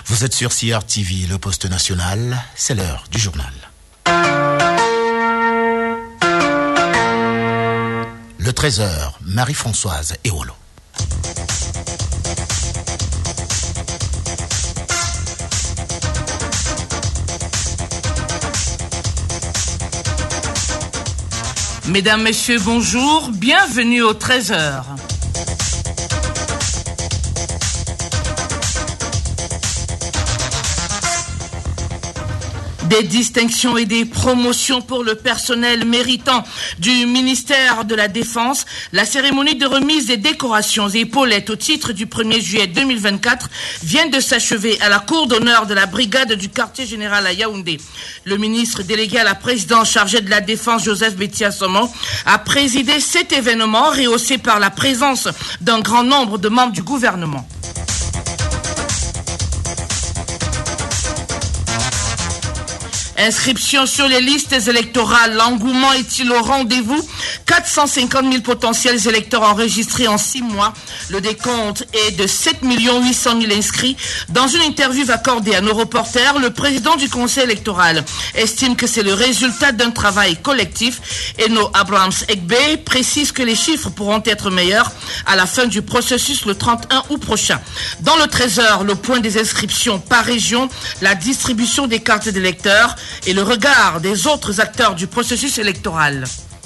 Vous êtes sur CRTV, le poste national, c'est l'heure du journal. Le 13h, Marie-Françoise Eolo. Mesdames, Messieurs, bonjour, bienvenue au 13h. Des distinctions et des promotions pour le personnel méritant du ministère de la Défense. La cérémonie de remise des décorations et épaulettes au titre du 1er juillet 2024 vient de s'achever à la cour d'honneur de la brigade du quartier général à Yaoundé. Le ministre délégué à la présidence chargé de la Défense, Joseph Betty-Assommo, a présidé cet événement rehaussé par la présence d'un grand nombre de membres du gouvernement. Inscription sur les listes électorales. L'engouement est-il au rendez-vous? 450 000 potentiels électeurs enregistrés en 6 mois. Le décompte est de 7 800 000 inscrits. Dans une interview accordée à nos reporters, le président du conseil électoral estime que c'est le résultat d'un travail collectif. Eno Abrahams-Egbe précise que les chiffres pourront être meilleurs à la fin du processus le 31 août prochain. Dans le 13h, le point des inscriptions par région, la distribution des cartes d'électeurs et le regard des autres acteurs du processus électoral.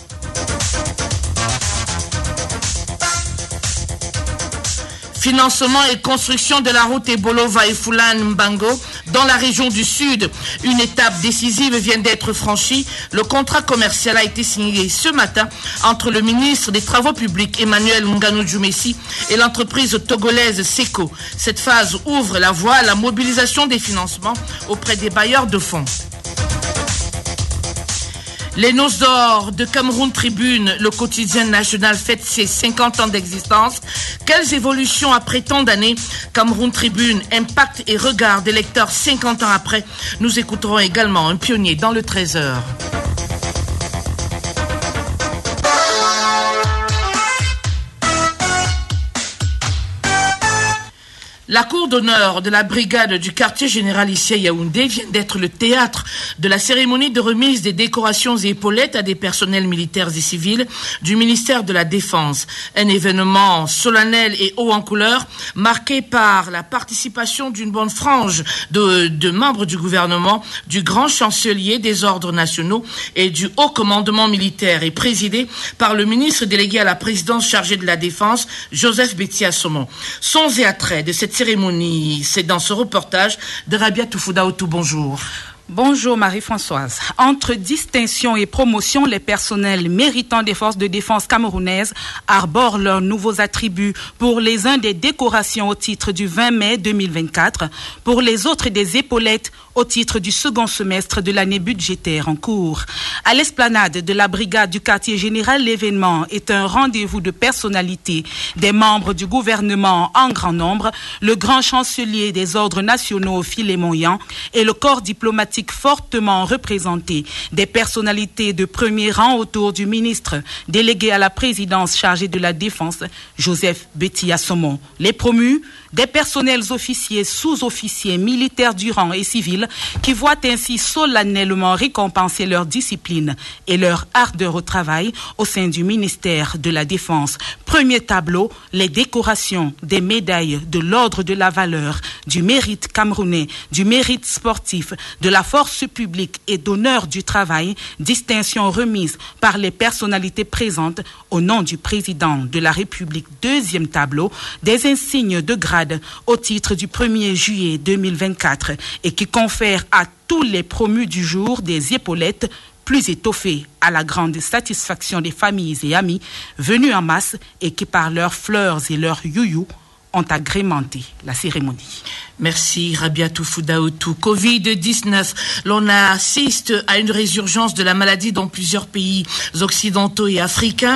Financement et construction de la route Ebolova et Fulan-Mbango dans la région du Sud. Une étape décisive vient d'être franchie. Le contrat commercial a été signé ce matin entre le ministre des Travaux publics Emmanuel Nganou-Djoumessi et l'entreprise togolaise Seco. Cette phase ouvre la voie à la mobilisation des financements auprès des bailleurs de fonds. Les Noces d'Or de Cameroun Tribune, le quotidien national fête ses 50 ans d'existence. Quelles évolutions après tant d'années? Cameroun Tribune, impact et regard des lecteurs 50 ans après. Nous écouterons également un pionnier dans le 13h. La cour d'honneur de la brigade du quartier général ici à Yaoundé vient d'être le théâtre de la cérémonie de remise des décorations et épaulettes à des personnels militaires et civils du ministère de la Défense. Un événement solennel et haut en couleur, marqué par la participation d'une bonne frange de membres du gouvernement, du grand chancelier des ordres nationaux et du haut commandement militaire, et présidé par le ministre délégué à la présidence chargé de la Défense, Joseph Betty-Assommo. Sons et attraits de cette cérémonie, c'est dans ce reportage de Rabia Toufoudaoutou. Bonjour. Bonjour Marie-Françoise. Entre distinction et promotion, les personnels méritants des forces de défense camerounaises arborent leurs nouveaux attributs. Pour les uns, des décorations au titre du 20 mai 2024. Pour les autres, des épaulettes au titre du second semestre de l'année budgétaire en cours. À l'esplanade de la brigade du quartier général, l'événement est un rendez-vous de personnalités, des membres du gouvernement en grand nombre, le grand chancelier des ordres nationaux Philémon Yan et le corps diplomatique fortement représenté, des personnalités de premier rang autour du ministre délégué à la présidence chargé de la Défense, Joseph Betty-Assommo. Les promus, des personnels officiers, sous-officiers, militaires du rang et civils qui voient ainsi solennellement récompenser leur discipline et leur ardeur au travail au sein du ministère de la Défense. Premier tableau, les décorations des médailles de l'ordre de la valeur, du mérite camerounais, du mérite sportif, de la force publique et d'honneur du travail, distinction remise par les personnalités présentes au nom du président de la République. Deuxième tableau, des insignes de grade au titre du 1er juillet 2024 et qui confère à tous les promus du jour des épaulettes plus étoffées à la grande satisfaction des familles et amis venus en masse et qui par leurs fleurs et leurs youyou ont agrémenté la cérémonie. Merci Rabia Toufoudaoutou. Covid-19, l'on assiste à une résurgence de la maladie dans plusieurs pays occidentaux et africains.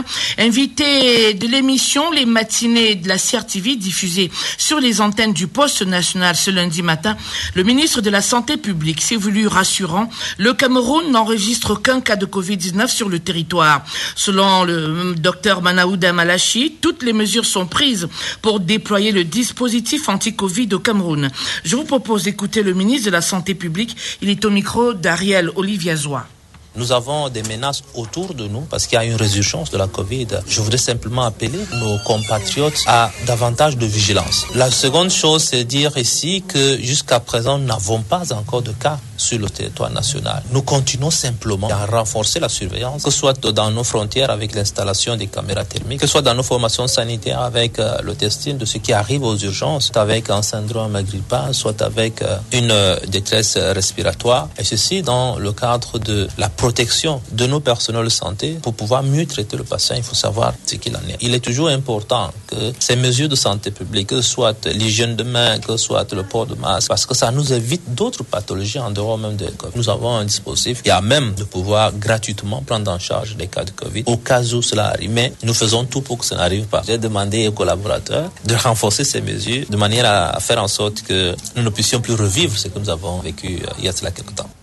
Invité de l'émission Les Matinées de la CRTV diffusée sur les antennes du poste national ce lundi matin, le ministre de la Santé publique s'est voulu rassurant. Le Cameroun n'enregistre aucun cas de Covid-19 sur le territoire. Selon le docteur Manaouda Malachi, toutes les mesures sont prises pour déployer le dispositif anti-Covid au Cameroun. zone. Je vous propose d'écouter le ministre de la Santé publique. Il est au micro d'Ariel Oliviazois. Nous avons des menaces autour de nous parce qu'il y a une résurgence de la Covid. Je voudrais simplement appeler nos compatriotes à davantage de vigilance. La seconde chose, c'est dire ici que jusqu'à présent, nous n'avons pas encore de cas sur le territoire national. Nous continuons simplement à renforcer la surveillance, que ce soit dans nos frontières avec l'installation des caméras thermiques, que ce soit dans nos formations sanitaires avec le testing de ce qui arrive aux urgences, soit avec un syndrome grippal, soit avec une détresse respiratoire. Et ceci dans le cadre de la protection de nos personnels de santé pour pouvoir mieux traiter le patient. Il faut savoir ce qu'il en est. Il est toujours important que ces mesures de santé publique, que ce soit l'hygiène de main, que ce soit le port de masque, parce que ça nous évite d'autres pathologies en dehors même de COVID. Nous avons un dispositif qui a même de pouvoir gratuitement prendre en charge les cas de COVID au cas où cela arrive. Mais nous faisons tout pour que ça n'arrive pas. J'ai demandé aux collaborateurs de renforcer ces mesures de manière à faire en sorte que nous ne puissions plus revivre ce que nous avons vécu il y a cela quelque temps.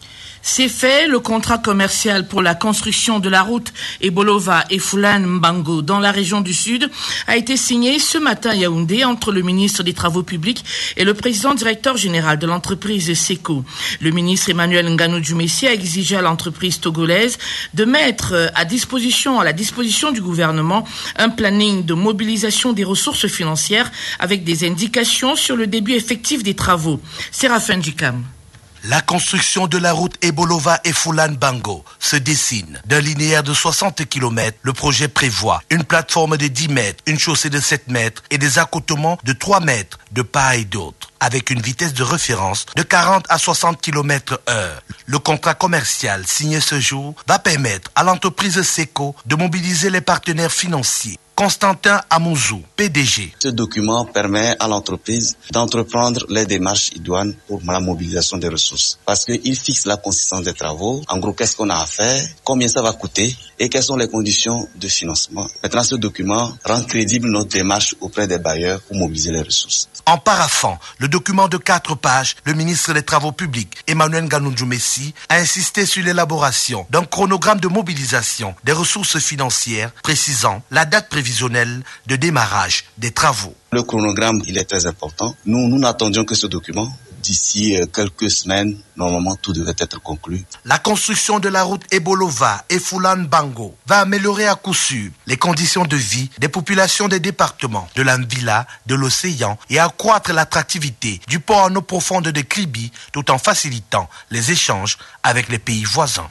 C'est fait, le contrat commercial pour la construction de la route Ebolova et Foulane-Mbango dans la région du Sud a été signé ce matin à Yaoundé entre le ministre des Travaux publics et le président directeur général de l'entreprise SECO. Le ministre Emmanuel Nganou-Djoumessi a exigé à l'entreprise togolaise de mettre à la disposition du gouvernement un planning de mobilisation des ressources financières avec des indications sur le début effectif des travaux. Séraphin Djikam. La construction de la route Ebolova et Foulane-Mbango se dessine. D'un linéaire de 60 km, le projet prévoit une plateforme de 10 mètres, une chaussée de 7 mètres et des accotements de 3 mètres de part et d'autre, avec une vitesse de référence de 40 à 60 km/h. Le contrat commercial signé ce jour va permettre à l'entreprise SECO de mobiliser les partenaires financiers. Constantin Amouzou, PDG. Ce document permet à l'entreprise d'entreprendre les démarches idoines pour la mobilisation des ressources. Parce qu'il fixe la consistance des travaux. En gros, qu'est-ce qu'on a à faire, combien ça va coûter et quelles sont les conditions de financement. Maintenant, ce document rend crédible notre démarche auprès des bailleurs pour mobiliser les ressources. En paraphant le document de 4 pages, le ministre des Travaux publics, Emmanuel Nganou-Djoumessi, a insisté sur l'élaboration d'un chronogramme de mobilisation des ressources financières, précisant la date prévisionnelle de démarrage des travaux. Le chronogramme, il est très important. Nous n'attendions que ce document. D'ici quelques semaines, normalement, tout devait être conclu. La construction de la route Ebolova et Foulane-Mbango va améliorer à coup sûr les conditions de vie des populations des départements de l'Anvila, de l'Océan et accroître l'attractivité du port en eau profonde de Kribi tout en facilitant les échanges avec les pays voisins.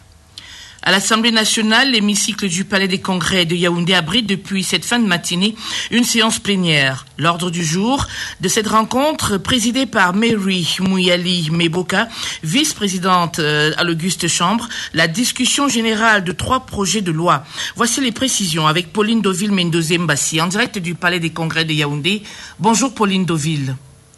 À l'Assemblée nationale, l'hémicycle du Palais des Congrès de Yaoundé abrite depuis cette fin de matinée une séance plénière. L'ordre du jour de cette rencontre, présidée par Mary Mouyali Meboka, vice-présidente à l'Auguste Chambre, la discussion générale de 3 projets de loi. Voici les précisions avec Pauline Deauville-Mendoza-Mbassi, en direct du Palais des Congrès de Yaoundé. Bonjour Pauline Deauville.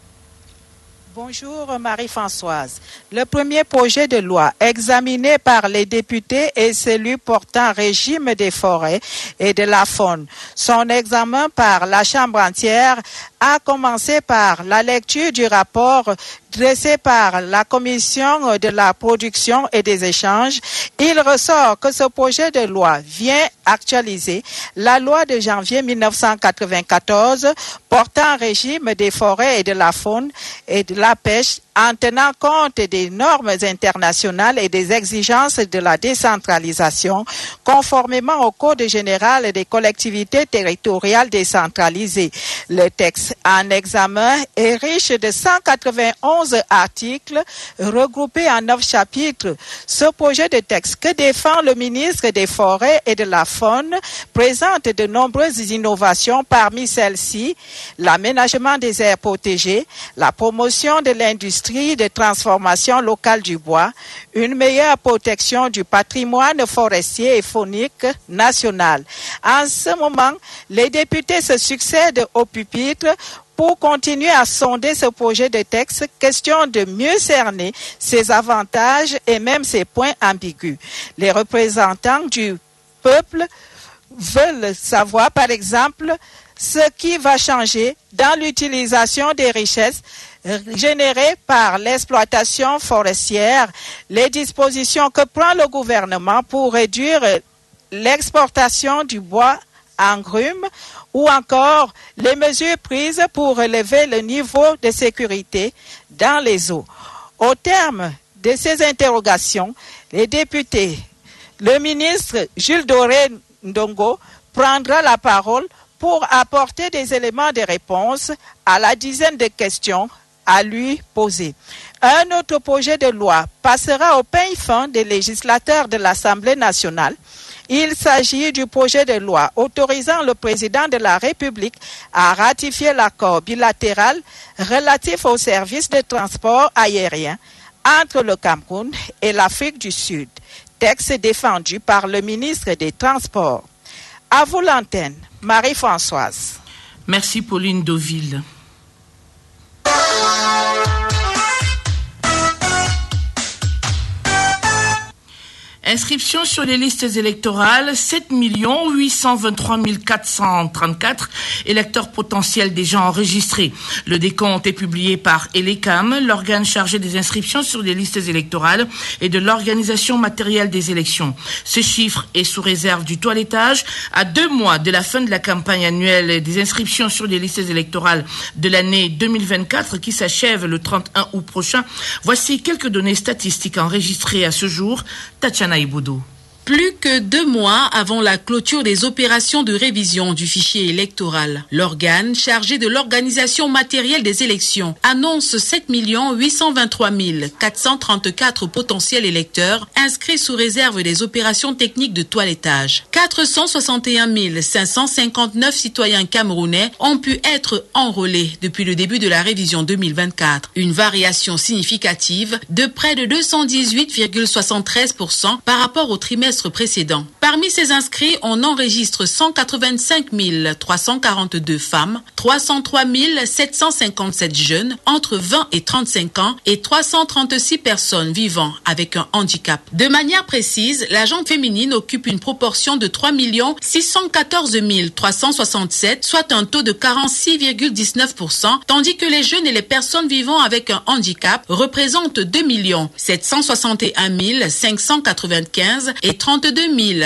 Bonjour Marie-Françoise. Le premier projet de loi examiné par les députés est celui portant régime des forêts et de la faune. Son examen par la Chambre entière a commencé par la lecture du rapport dressé par la Commission de la production et des échanges. Il ressort que ce projet de loi vient actualiser la loi de janvier 1994 portant régime des forêts et de la faune et de la pêche en tenant compte des normes internationales et des exigences de la décentralisation, conformément au Code général des collectivités territoriales décentralisées. Le texte en examen est riche de 191 articles regroupés en 9 chapitres. Ce projet de texte que défend le ministre des Forêts et de la Faune présente de nombreuses innovations, parmi celles-ci l'aménagement des aires protégées, la promotion de l'industrie de transformation locale du bois, une meilleure protection du patrimoine forestier et faunique national. En ce moment, les députés se succèdent au pupitre pour continuer à sonder ce projet de texte, question de mieux cerner ses avantages et même ses points ambigus. Les représentants du peuple veulent savoir, par exemple, ce qui va changer dans l'utilisation des richesses générées par l'exploitation forestière, les dispositions que prend le gouvernement pour réduire l'exportation du bois en grumes ou encore les mesures prises pour relever le niveau de sécurité dans les eaux. Au terme de ces interrogations, les députés, le ministre Jules Doré Ndongo prendra la parole pour apporter des éléments de réponse à la dizaine de questions à lui poser. Un autre projet de loi passera au peigne fin des législateurs de l'Assemblée nationale. Il s'agit du projet de loi autorisant le président de la République à ratifier l'accord bilatéral relatif au service de transport aérien entre le Cameroun et l'Afrique du Sud. Texte défendu par le ministre des Transports. À vous l'antenne, Marie-Françoise. Merci Pauline Deauville. Inscription sur les listes électorales, 7 823 434 électeurs potentiels déjà enregistrés. Le décompte est publié par ELECAM, l'organe chargé des inscriptions sur les listes électorales et de l'organisation matérielle des élections. Ce chiffre est sous réserve du toilettage. À 2 mois de la fin de la campagne annuelle des inscriptions sur les listes électorales de l'année 2024 qui s'achève le 31 août prochain, voici quelques données statistiques enregistrées à ce jour. Tatiana Iboudou. Plus que 2 mois avant la clôture des opérations de révision du fichier électoral, l'organe chargé de l'organisation matérielle des élections annonce 7 823 434 potentiels électeurs inscrits sous réserve des opérations techniques de toilettage. 461 559 citoyens camerounais ont pu être enrôlés depuis le début de la révision 2024, une variation significative de près de 218,73% par rapport au trimestre précédent. Parmi ces inscrits, on enregistre 185 342 femmes, 303 757 jeunes entre 20 et 35 ans et 336 personnes vivant avec un handicap. De manière précise, la gente féminine occupe une proportion de 3 614 367, soit un taux de 46,19%, tandis que les jeunes et les personnes vivant avec un handicap représentent 2 761 595 et 32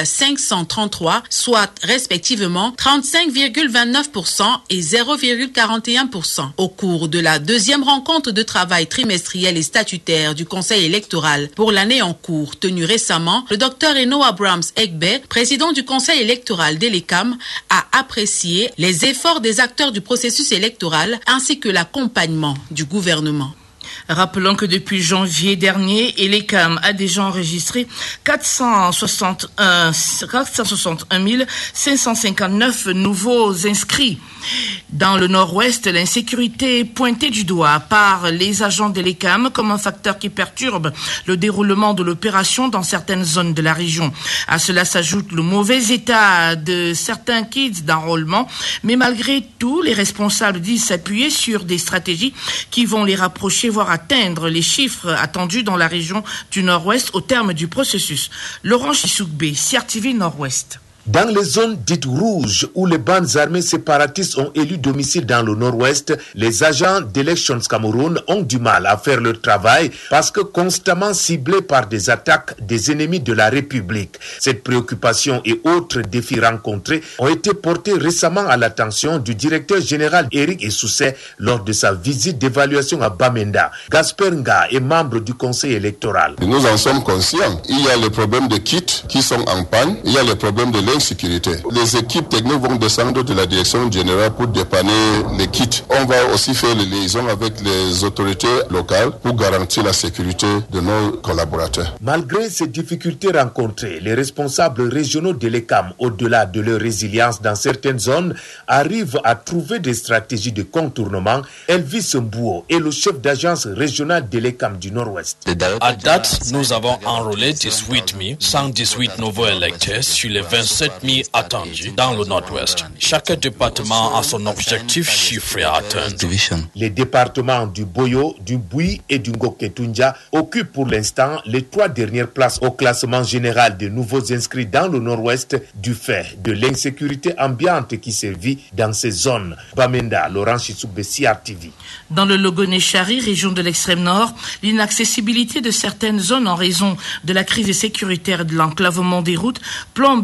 533, soit respectivement 35,29% et 0,41%. Au cours de la deuxième rencontre de travail trimestrielle et statutaire du Conseil électoral pour l'année en cours, tenue récemment, le Dr Eno Abrams Egbe, président du Conseil électoral d'ELECAM, a apprécié les efforts des acteurs du processus électoral ainsi que l'accompagnement du gouvernement. Rappelons que depuis janvier dernier, ELECAM a déjà enregistré 461 559 nouveaux inscrits. Dans le nord-ouest, l'insécurité est pointée du doigt par les agents d'ELECAM comme un facteur qui perturbe le déroulement de l'opération dans certaines zones de la région. À cela s'ajoute le mauvais état de certains kits d'enrôlement, mais malgré tout, les responsables disent s'appuyer sur des stratégies qui vont les rapprocher, voire atteindre les chiffres attendus dans la région du nord-ouest au terme du processus. Laurent Chissoukbe, CRTV Nord-Ouest. Dans les zones dites rouges où les bandes armées séparatistes ont élu domicile dans le nord-ouest, les agents d'Elections Cameroun ont du mal à faire leur travail parce que constamment ciblés par des attaques des ennemis de la République. Cette préoccupation et autres défis rencontrés ont été portés récemment à l'attention du directeur général Eric Essoussé lors de sa visite d'évaluation à Bamenda. Gasper Nga est membre du conseil électoral. Nous en sommes conscients. Il y a les problèmes de kits qui sont en panne. Il y a les problèmes de sécurité. Les équipes techniques vont descendre de la direction générale pour dépanner les kits. On va aussi faire les liaisons avec les autorités locales pour garantir la sécurité de nos collaborateurs. Malgré ces difficultés rencontrées, les responsables régionaux d'ELECAM, au-delà de leur résilience dans certaines zones, arrivent à trouver des stratégies de contournement. Elvis Mbouo est le chef d'agence régionale d'ELECAM du Nord-Ouest. À date, nous avons enrôlé 18 118 nouveaux électeurs sur les 27 000 attendus dans le Nord-Ouest. Chaque département a son objectif chiffré à atteindre. Les départements du Boyo, du Bui et du Ngoketunja occupent pour l'instant les 3 dernières places au classement général des nouveaux inscrits dans le Nord-Ouest du fait de l'insécurité ambiante qui sévit dans ces zones. Bamenda, Laurent Chissoukbe, CRTV. Dans le Logoné-Chari, région de l'extrême nord, l'inaccessibilité de certaines zones en raison de la crise sécuritaire et de l'enclavement des routes plombe les inscriptions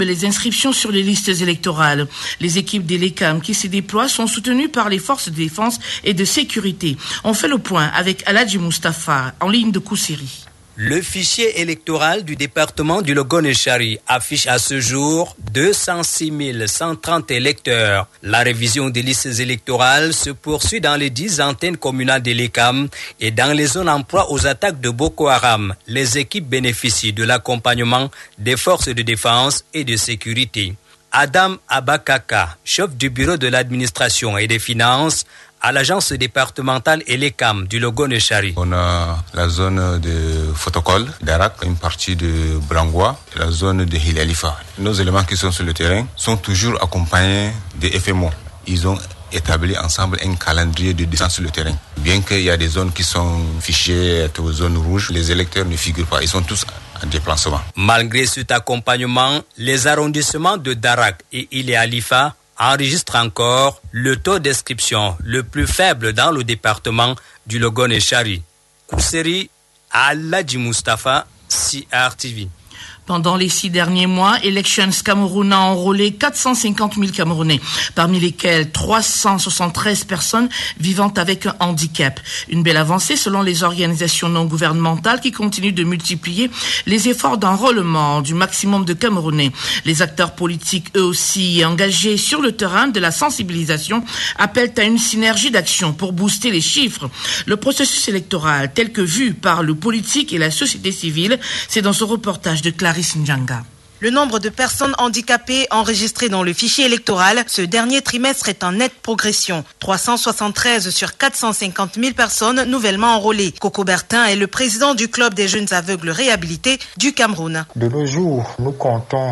inscription sur les listes électorales. Les équipes des LECAM qui s'y déploient sont soutenues par les forces de défense et de sécurité. On fait le point avec Aladji Mustafa en ligne de Koussiri. Le fichier électoral du département du Logone-Chari affiche à ce jour 206 130 électeurs. La révision des listes électorales se poursuit dans les 10 antennes communales des LECAM et dans les zones en proie aux attaques de Boko Haram. Les équipes bénéficient de l'accompagnement des forces de défense et de sécurité. Adam Abakaka, chef du bureau de l'administration et des finances, à l'agence départementale ELECAM du Logone-Chari. On a la zone de Fotokol, d'Arak, une partie de Brangoua, et la zone de Hilalifa. Nos éléments qui sont sur le terrain sont toujours accompagnés des FMO. Ils ont établi ensemble un calendrier de descente sur le terrain. Bien qu'il y a des zones qui sont fichées aux zones rouges, les électeurs ne figurent pas. Ils sont tous en déplacement. Malgré cet accompagnement, les arrondissements de Darak et Ile-Alifa enregistre encore le taux d'inscription le plus faible dans le département du Logone-Chari. Kousseri, Aladji Mustafa, CRTV. Pendant les 6 derniers mois, Elections Cameroun a enrôlé 450 000 Camerounais, parmi lesquels 373 personnes vivant avec un handicap. Une belle avancée selon les organisations non gouvernementales qui continuent de multiplier les efforts d'enrôlement du maximum de Camerounais. Les acteurs politiques, eux aussi engagés sur le terrain de la sensibilisation, appellent à une synergie d'action pour booster les chiffres. Le processus électoral, tel que vu par le politique et la société civile, c'est dans ce reportage de Clarisse Njanga. Le nombre de personnes handicapées enregistrées dans le fichier électoral ce dernier trimestre est en nette progression. 373 sur 450 000 personnes nouvellement enrôlées. Coco Bertin est le président du club des jeunes aveugles réhabilités du Cameroun. De nos jours, nous comptons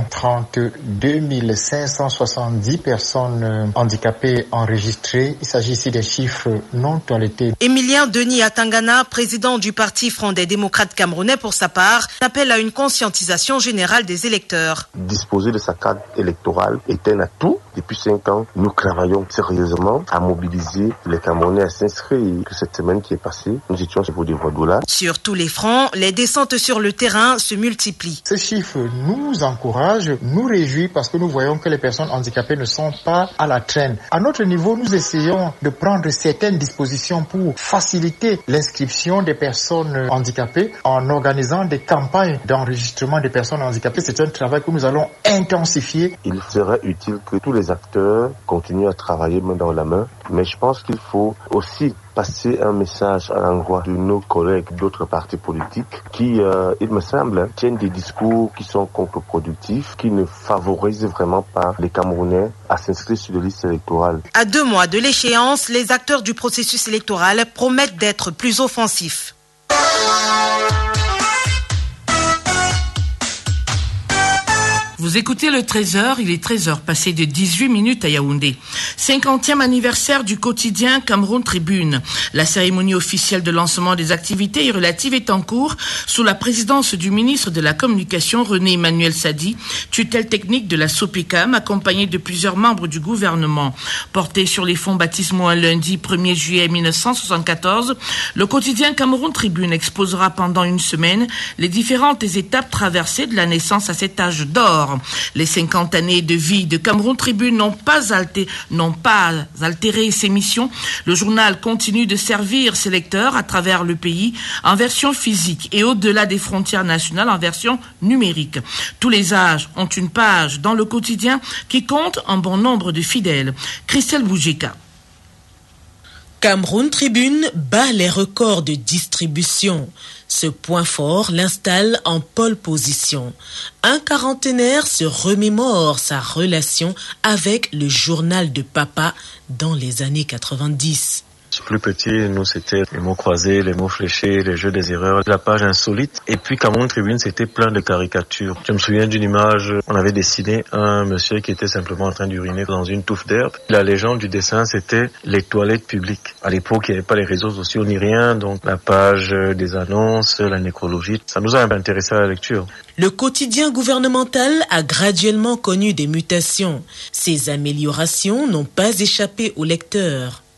32 570 personnes handicapées enregistrées. Il s'agit ici des chiffres non toilettés. Emilien Denis Atangana, président du Parti Front des démocrates camerounais pour sa part, appelle à une conscientisation générale des électeurs. Disposer de sa carte électorale est un atout. Depuis 5 ans, nous travaillons sérieusement à mobiliser les Camerounais à s'inscrire. Cette semaine qui est passée, nous étions sur des voix. Sur tous les fronts, les descentes sur le terrain se multiplient. Ces chiffres nous encouragent, nous réjouissent parce que nous voyons que les personnes handicapées ne sont pas à la traîne. À notre niveau, nous essayons de prendre certaines dispositions pour faciliter l'inscription des personnes handicapées en organisant des campagnes d'enregistrement des personnes handicapées. C'est un travail que nous allons intensifier. Il serait utile que tous les acteurs continuent à travailler main dans la main, mais je pense qu'il faut aussi passer un message à l'endroit de nos collègues d'autres partis politiques qui, il me semble, tiennent des discours qui sont contre-productifs, qui ne favorisent vraiment pas les Camerounais à s'inscrire sur les listes électorales. À 2 mois de l'échéance, les acteurs du processus électoral promettent d'être plus offensifs. Vous écoutez le 13h, il est 13h, passé de 18 minutes à Yaoundé. 50e anniversaire du quotidien Cameroun Tribune. La cérémonie officielle de lancement des activités relatives est en cours sous la présidence du ministre de la Communication René Emmanuel Sadi, tutelle technique de la SOPECAM, accompagné de plusieurs membres du gouvernement. Porté sur les fonds baptismaux un lundi 1er juillet 1974, le quotidien Cameroun Tribune exposera pendant une semaine les différentes étapes traversées de la naissance à cet âge d'or. Les 50 années de vie de Cameroun Tribune n'ont pas altéré ses missions. Le journal continue de servir ses lecteurs à travers le pays en version physique et au-delà des frontières nationales en version numérique. Tous les âges ont une page dans le quotidien qui compte un bon nombre de fidèles. Christelle Boujeka. Cameroun Tribune bat les records de distribution. Ce point fort l'installe en pole position. Un quarantenaire se remémore sa relation avec le journal de papa dans les années 90. Plus petit, nous, c'était les mots croisés, les mots fléchés, les jeux des erreurs, la page insolite. Et puis, Cameroun Tribune, c'était plein de caricatures. Je me souviens d'une image, on avait dessiné un monsieur qui était simplement en train d'uriner dans une touffe d'herbe. La légende du dessin, c'était les toilettes publiques. À l'époque, il n'y avait pas les réseaux sociaux ni rien, donc la page des annonces, la nécrologie, ça nous a intéressé à la lecture. Le quotidien gouvernemental a graduellement connu des mutations. Ces améliorations n'ont pas échappé aux lecteurs.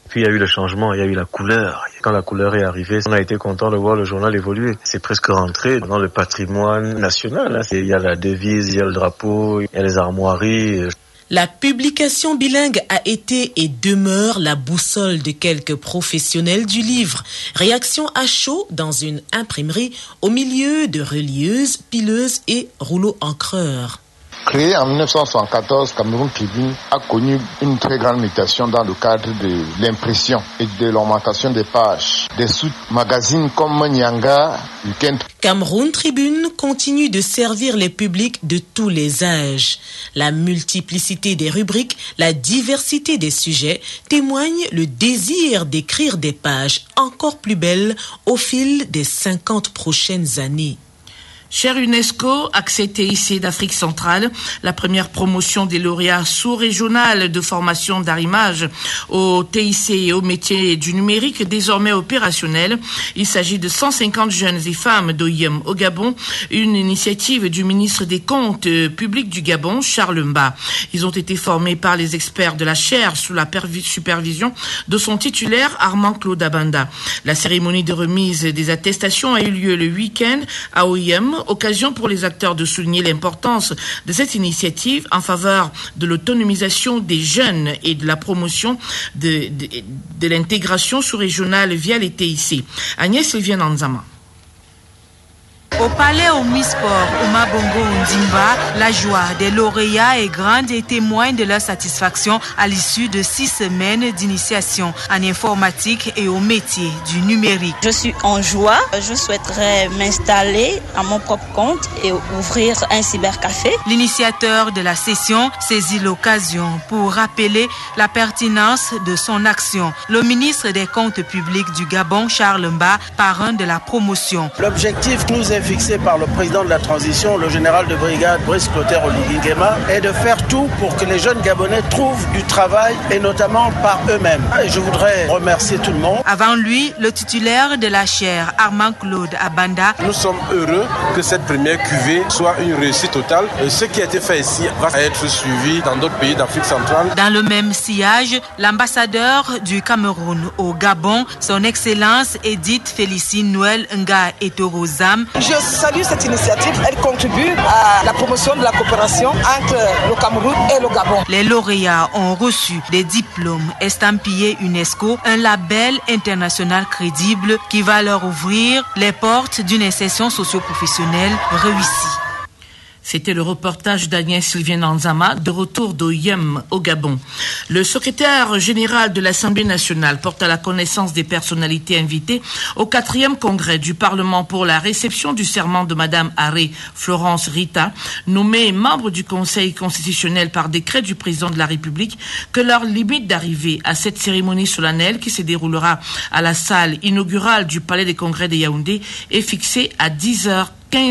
Puis il y a eu le changement, il y a eu la couleur. Quand la couleur est arrivée, on a été content de voir le journal évoluer. C'est presque rentré dans le patrimoine national. Il y a la devise, il y a le drapeau, il y a les armoiries. La publication bilingue a été et demeure la boussole de quelques professionnels du livre. Réaction à chaud dans une imprimerie au milieu de relieuses, pileuses et rouleaux encreurs. Créé en 1974, Cameroun Tribune a connu une très grande mutation dans le cadre de l'impression et de l'augmentation des pages. Des sous-magazines comme Nyanga, Weekend. Cameroun Tribune continue de servir les publics de tous les âges. La multiplicité des rubriques, la diversité des sujets témoignent le désir d'écrire des pages encore plus belles au fil des 50 prochaines années. Cher UNESCO, accès TIC d'Afrique centrale, la première promotion des lauréats sous-régionales de formation d'arrimage au TIC et au métier du numérique désormais opérationnel. Il s'agit de 150 jeunes et femmes d'OIM au Gabon, une initiative du ministre des Comptes publics du Gabon, Charles Mba. Ils ont été formés par les experts de la chaire sous la supervision de son titulaire Armand Claude Abanda. La cérémonie de remise des attestations a eu lieu le week-end à OIM, occasion pour les acteurs de souligner l'importance de cette initiative en faveur de l'autonomisation des jeunes et de la promotion de l'intégration sous-régionale via les TIC. Agnès Sylviane Anzama. Au palais Omnisport, Ouma Bongo Ndimba, la joie des lauréats est grande et témoigne de leur satisfaction à l'issue de 6 semaines d'initiation en informatique et au métier du numérique. Je suis en joie. Je souhaiterais m'installer à mon propre compte et ouvrir un cybercafé. L'initiateur de la session saisit l'occasion pour rappeler la pertinence de son action. Le ministre des Comptes publics du Gabon, Charles Mba, parrain de la promotion. L'objectif que nous est fixé par le président de la transition, le général de brigade Brice Clotaire Oligui-Nguema, est de faire tout pour que les jeunes Gabonais trouvent du travail et notamment par eux-mêmes. Et je voudrais remercier tout le monde. Avant lui, le titulaire de la chaire, Armand Claude Abanda. Nous sommes heureux que cette première cuvée soit une réussite totale. Ce qui a été fait ici va être suivi dans d'autres pays d'Afrique centrale. Dans le même sillage, l'ambassadeur du Cameroun au Gabon, son Excellence Edith Félicine Noël Nga Etorozam. Je salue cette initiative. Elle contribue à la promotion de la coopération entre le Cameroun et le Gabon. Les lauréats ont reçu des diplômes estampillés UNESCO, un label international crédible qui va leur ouvrir les portes d'une insertion socio-professionnelle réussie. C'était le reportage d'Agnès Sylviane Anzama, de retour d'OIM au Gabon. Le secrétaire général de l'Assemblée nationale porte à la connaissance des personnalités invitées au 4e congrès du Parlement pour la réception du serment de Madame Haré Florence Rita, nommée membre du Conseil constitutionnel par décret du président de la République, que leur limite d'arrivée à cette cérémonie solennelle qui se déroulera à la salle inaugurale du Palais des Congrès de Yaoundé est fixée à 10h15.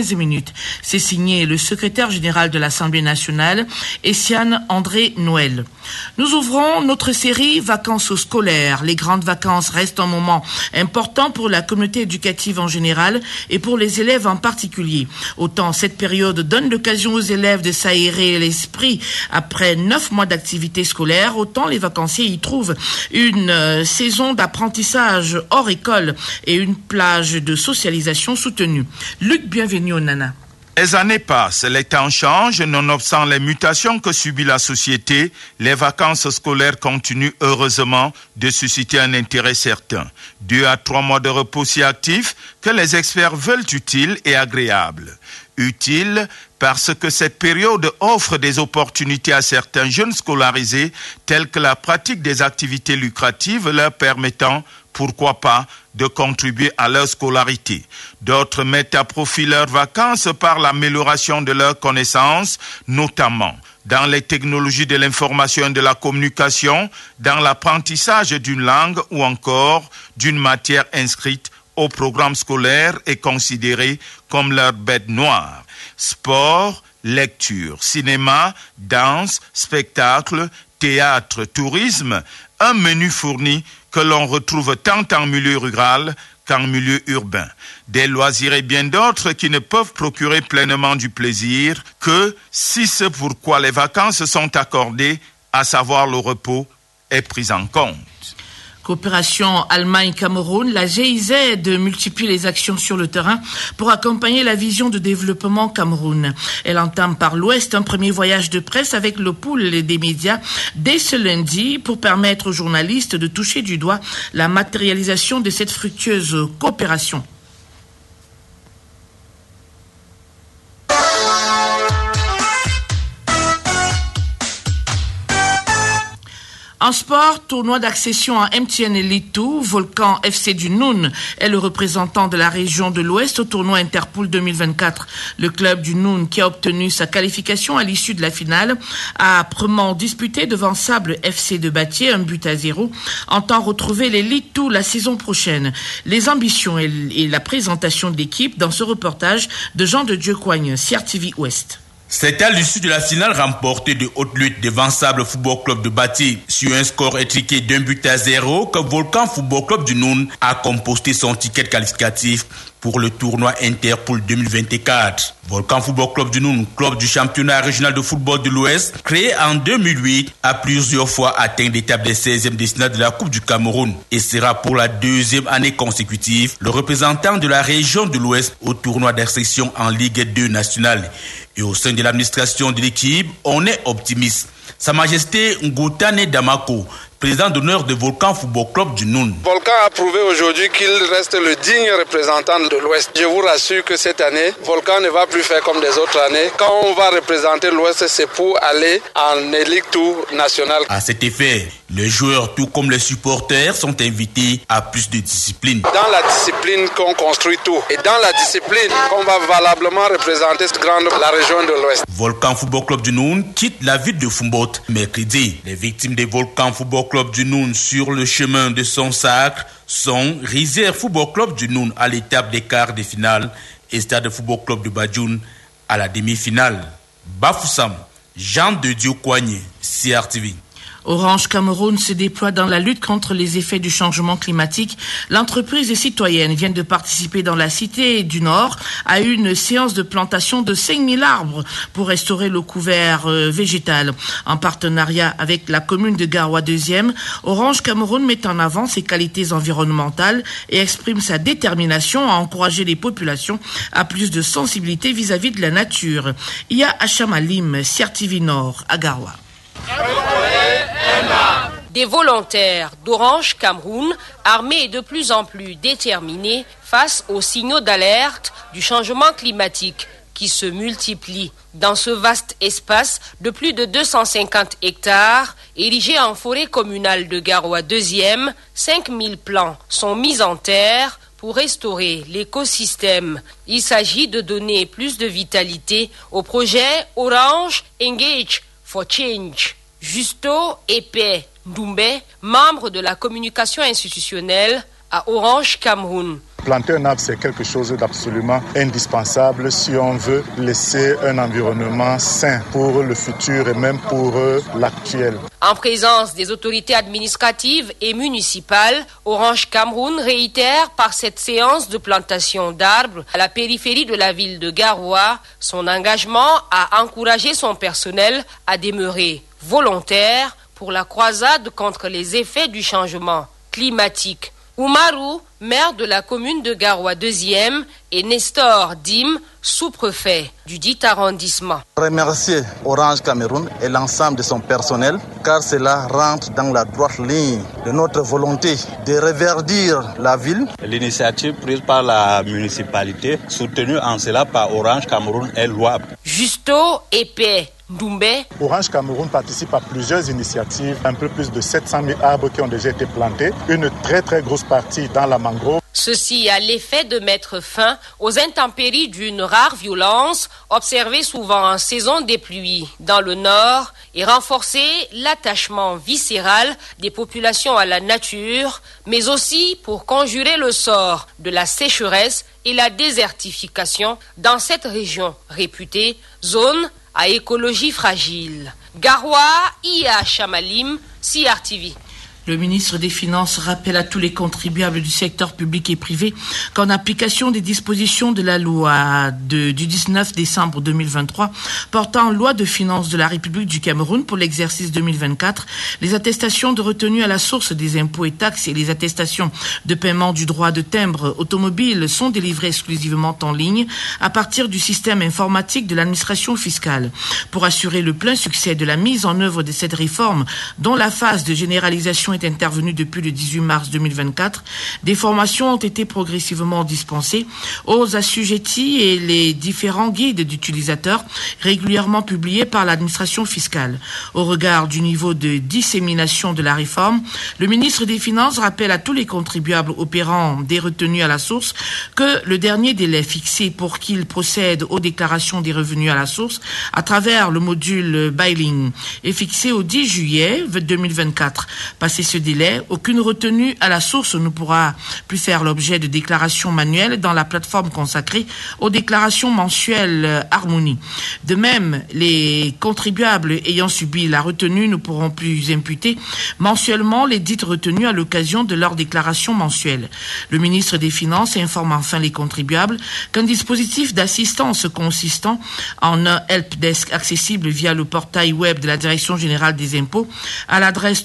C'est signé le secrétaire général de l'Assemblée nationale, Essiane André Noël. Nous ouvrons notre série Vacances scolaires. Les grandes vacances restent un moment important pour la communauté éducative en général et pour les élèves en particulier. Autant cette période donne l'occasion aux élèves de s'aérer l'esprit après 9 mois d'activité scolaire, autant les vacanciers y trouvent une saison d'apprentissage hors école et une plage de socialisation soutenue. Luc, bienvenue au Nana. Les années passent, les temps changent, nonobstant les mutations que subit la société, les vacances scolaires continuent heureusement de susciter un intérêt certain. 2 à 3 mois de repos si actifs que les experts veulent utiles et agréables. Utiles parce que cette période offre des opportunités à certains jeunes scolarisés, telles que la pratique des activités lucratives leur permettant, pourquoi pas, de contribuer à leur scolarité. D'autres mettent à profit leurs vacances par l'amélioration de leurs connaissances, notamment dans les technologies de l'information et de la communication, dans l'apprentissage d'une langue ou encore d'une matière inscrite au programme scolaire et considérée comme leur bête noire. Sport, lecture, cinéma, danse, spectacle, théâtre, tourisme, un menu fourni que l'on retrouve tant en milieu rural qu'en milieu urbain. Des loisirs et bien d'autres qui ne peuvent procurer pleinement du plaisir que si ce pourquoi les vacances sont accordées, à savoir le repos, est pris en compte. Coopération Allemagne-Cameroun, la GIZ multiplie les actions sur le terrain pour accompagner la vision de développement Cameroun. Elle entame par l'Ouest un premier voyage de presse avec le pool des médias dès ce lundi pour permettre aux journalistes de toucher du doigt la matérialisation de cette fructueuse coopération. En sport, tournoi d'accession à MTN Elite 2, Volcan FC du Noun est le représentant de la région de l'Ouest au tournoi Interpool 2024. Le club du Noun, qui a obtenu sa qualification à l'issue de la finale, a âprement disputé devant Sable FC de Batier, 1-0, entend retrouver l'Elite 2 la saison prochaine. Les ambitions et la présentation de l'équipe dans ce reportage de Jean de Dieu Coigne, CRTV Ouest. C'est à l'issue de la finale remportée de haute lutte devant Sable Football Club de Batier sur un score étriqué d'1-0 que Volcan Football Club du Noun a composté son ticket qualificatif pour le tournoi Interpool 2024. Volcan Football Club du Noun, club du championnat régional de football de l'Ouest, créé en 2008, a plusieurs fois atteint l'étape des 16e de finale de la Coupe du Cameroun et sera pour la deuxième année consécutive le représentant de la région de l'Ouest au tournoi d'accession en Ligue 2 nationale. Et au sein de l'administration de l'équipe, on est optimiste. Sa Majesté Ngotane Damako, président d'honneur de Volcan Football Club du Noun. Volcan a prouvé aujourd'hui qu'il reste le digne représentant de l'Ouest. Je vous rassure que cette année, Volcan ne va plus faire comme des autres années. Quand on va représenter l'Ouest, c'est pour aller en Elite 2 nationale. À cet effet, les joueurs, tout comme les supporters, sont invités à plus de discipline. Dans la discipline qu'on construit tout. Et dans la discipline qu'on va valablement représenter la région de l'Ouest. Volcan Football Club du Noun quitte la ville de Fumbot mercredi. Les victimes des Volcan Football Club du Noun sur le chemin de son sacre sont Rizière Football Club du Noun à l'étape des quarts de finale et Stade Football Club de Badjoun à la demi-finale. Bafoussam, Jean de Dieu Coigne, CRTV. Orange Cameroun se déploie dans la lutte contre les effets du changement climatique. L'entreprise citoyenne vient de participer dans la Cité du Nord à une séance de plantation de 5000 arbres pour restaurer le couvert végétal. En partenariat avec la commune de Garoua 2e, Orange Cameroun met en avant ses qualités environnementales et exprime sa détermination à encourager les populations à plus de sensibilité vis-à-vis de la nature. Ia Achamalim, CRTV Nord, à Garoua. Des volontaires d'Orange Cameroun, armés et de plus en plus déterminés face aux signaux d'alerte du changement climatique qui se multiplient dans ce vaste espace de plus de 250 hectares, érigé en forêt communale de Garoua 2e, 5000 plants sont mis en terre pour restaurer l'écosystème. Il s'agit de donner plus de vitalité au projet Orange Engage for Change. Justo Epé Doumbé, membre de la communication institutionnelle à Orange Cameroun. Planter un arbre, c'est quelque chose d'absolument indispensable si on veut laisser un environnement sain pour le futur et même pour l'actuel. En présence des autorités administratives et municipales, Orange Cameroun réitère par cette séance de plantation d'arbres à la périphérie de la ville de Garoua son engagement à encourager son personnel à demeurer volontaire pour la croisade contre les effets du changement climatique. Oumarou, maire de la commune de Garoua 2e, et Nestor Dim, sous-préfet du dit arrondissement. Remercier Orange Cameroun et l'ensemble de son personnel, car cela rentre dans la droite ligne de notre volonté de reverdir la ville. L'initiative prise par la municipalité, soutenue en cela par Orange Cameroun, est louable. Justo Epé Doumbé. Orange Cameroun participe à plusieurs initiatives, un peu plus de 700 000 arbres qui ont déjà été plantés, une très très grosse partie dans la mangrove. Ceci a l'effet de mettre fin aux intempéries d'une rare violence observée souvent en saison des pluies dans le nord et renforcer l'attachement viscéral des populations à la nature, mais aussi pour conjurer le sort de la sécheresse et la désertification dans cette région réputée zone à écologie fragile. Garoua, Ia Chamalim, CRTV. Le ministre des Finances rappelle à tous les contribuables du secteur public et privé qu'en application des dispositions de la loi du 19 décembre 2023 portant loi de finances de la République du Cameroun pour l'exercice 2024, les attestations de retenue à la source des impôts et taxes et les attestations de paiement du droit de timbre automobile sont délivrées exclusivement en ligne à partir du système informatique de l'administration fiscale. Pour assurer le plein succès de la mise en œuvre de cette réforme, dont la phase de généralisation est intervenue depuis le 18 mars 2024, des formations ont été progressivement dispensées aux assujettis et les différents guides d'utilisateurs régulièrement publiés par l'administration fiscale. Au regard du niveau de dissémination de la réforme, le ministre des Finances rappelle à tous les contribuables opérant des retenues à la source que le dernier délai fixé pour qu'ils procèdent aux déclarations des revenus à la source à travers le module Biling est fixé au 10 juillet 2024. Passé ce délai, aucune retenue à la source ne pourra plus faire l'objet de déclarations manuelles dans la plateforme consacrée aux déclarations mensuelles Harmonie. De même, les contribuables ayant subi la retenue ne pourront plus imputer mensuellement les dites retenues à l'occasion de leur déclaration mensuelle. Le ministre des Finances informe enfin les contribuables qu'un dispositif d'assistance consistant en un helpdesk accessible via le portail web de la Direction générale des impôts à l'adresse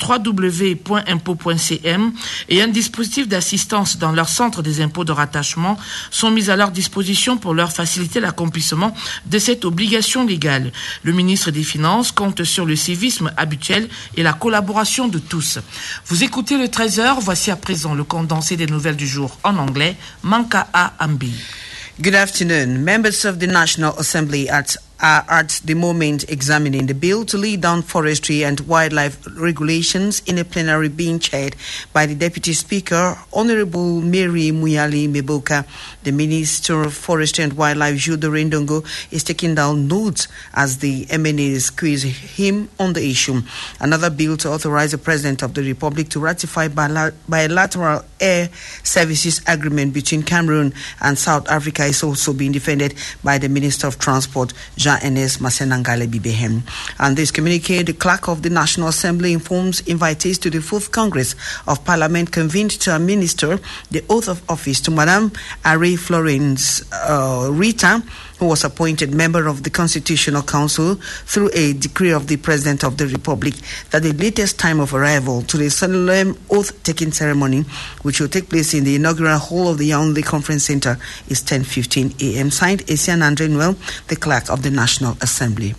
www.impôts.cm et un dispositif d'assistance dans leur centre des impôts de rattachement sont mis à leur disposition pour leur faciliter l'accomplissement de cette obligation légale. Le ministre des Finances compte sur le civisme habituel et la collaboration de tous. Vous écoutez le 13h, voici à présent le condensé des nouvelles du jour en anglais. Manka A. Ambi. Good afternoon. Members of the National Assembly are at the moment examining the bill to lay down forestry and wildlife regulations in a plenary being chaired by the Deputy Speaker, Honorable Mary Muyali Meboka. The Minister of Forestry and Wildlife, Jules Rendongo, is taking down notes as the MNAs quiz him on the issue. Another bill to authorize the President of the Republic to ratify bilateral air services agreement between Cameroon and South Africa is also being defended by the Minister of Transport, Jean-Enes Masenangale Bibehem. And this communique, the clerk of the National Assembly informs invitees to the 4th Congress of Parliament convened to administer the oath of office to Madame Ari Florence Rita, who was appointed member of the Constitutional Council through a decree of the President of the Republic, that the latest time of arrival to the solemn oath-taking ceremony, which will take place in the inaugural hall of the Yaoundé Conference Center, is 10:15 a.m. Signed, Asian Andre Noel, the clerk of the National Assembly.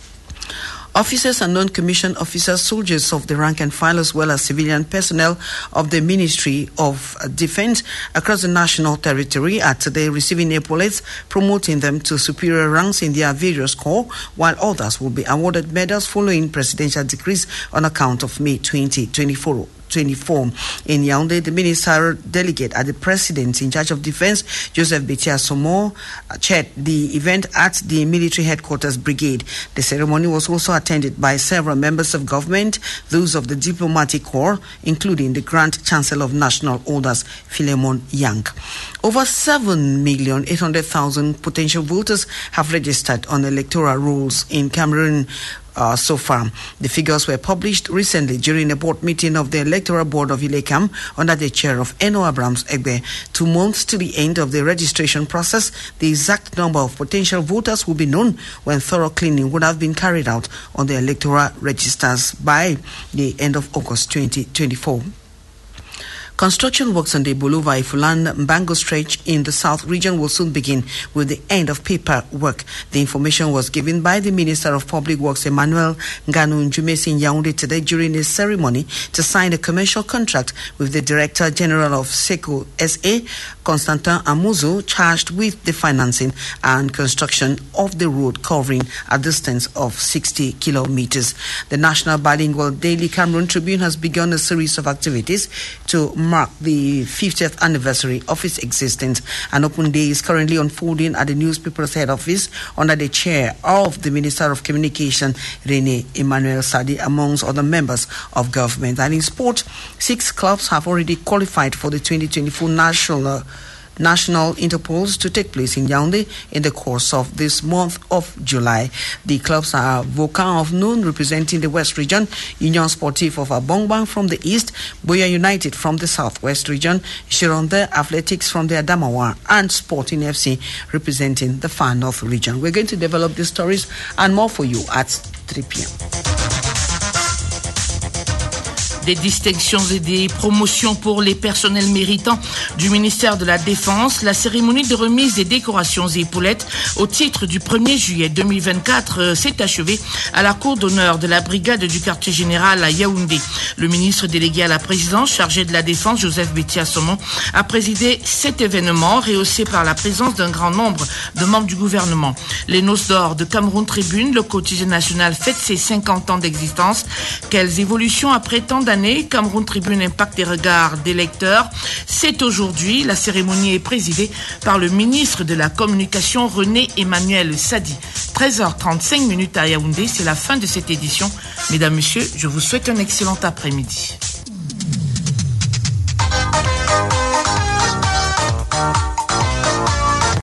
Officers and non-commissioned officers, soldiers of the rank and file, as well as civilian personnel of the Ministry of Defense across the national territory are today receiving epaulettes, promoting them to superior ranks in their various corps, while others will be awarded medals following presidential decrees on account of May 2024. In Yaoundé, the minister delegate at the president in charge of defense, Joseph Betia Somo, chaired the event at the military headquarters brigade. The ceremony was also attended by several members of government, those of the diplomatic corps, including the Grand Chancellor of National Orders, Philemon Yang. Over 7,800,000 potential voters have registered on electoral rolls in Cameroon so far. The figures were published recently during a board meeting of the Electoral Board of Ilekam under the chair of Eno Abrams Egbe. 2 months to the end of the registration process, the exact number of potential voters will be known when thorough cleaning would have been carried out on the electoral registers by the end of August 2024. Construction works on the Bolova-Ifulan-Mbango stretch in the South region will soon begin with the end of paper work. The information was given by the Minister of Public Works, Emmanuel Nganu Njumesi in Yaoundé today during a ceremony to sign a commercial contract with the Director General of SECO SA, Constantin Amuzo, charged with the financing and construction of the road covering a distance of 60 kilometers. The National Bilingual Daily Cameroon Tribune has begun a series of activities to mark the 50th anniversary of its existence. An open day is currently unfolding at the newspaper's head office under the chair of the Minister of Communication, Rene Emmanuel Sadi, amongst other members of government. And in sport, 6 clubs have already qualified for the 2024 national interpolls to take place in Yaoundé in the course of this month of July. The clubs are Volcan of Noun representing the West Region, Union Sportif of Abongbang from the East, Boya United from the Southwest Region, Chironde Athletics from the Adamawa, and Sporting FC representing the Far North Region. We're going to develop these stories and more for you at 3 p.m. Des distinctions et des promotions pour les personnels méritants du ministère de la Défense. La cérémonie de remise des décorations et épaulettes au titre du 1er juillet 2024 s'est achevée à la cour d'honneur de la brigade du quartier général à Yaoundé. Le ministre délégué à la présidence chargé de la Défense, Joseph Bétia-Somon, a présidé cet événement rehaussé par la présence d'un grand nombre de membres du gouvernement. Les Noces d'or de Cameroun Tribune, le quotidien national, fête ses 50 ans d'existence. Quelles évolutions après tant d'années? Cameroun Tribune impacte des regards des lecteurs. C'est aujourd'hui. La cérémonie est présidée par le ministre de la Communication, René Emmanuel Sadi. 13h35 à Yaoundé, c'est la fin de cette édition. Mesdames, Messieurs, je vous souhaite un excellent après-midi.